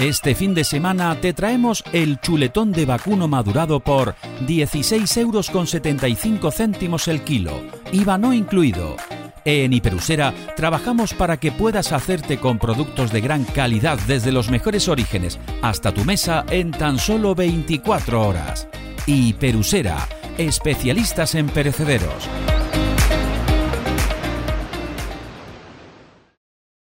Este fin de semana te traemos el chuletón de vacuno madurado por 16,75 € el kilo, IVA no incluido. En Hiperusera trabajamos para que puedas hacerte con productos de gran calidad desde los mejores orígenes hasta tu mesa en tan solo 24 horas. Hiperusera, especialistas en perecederos.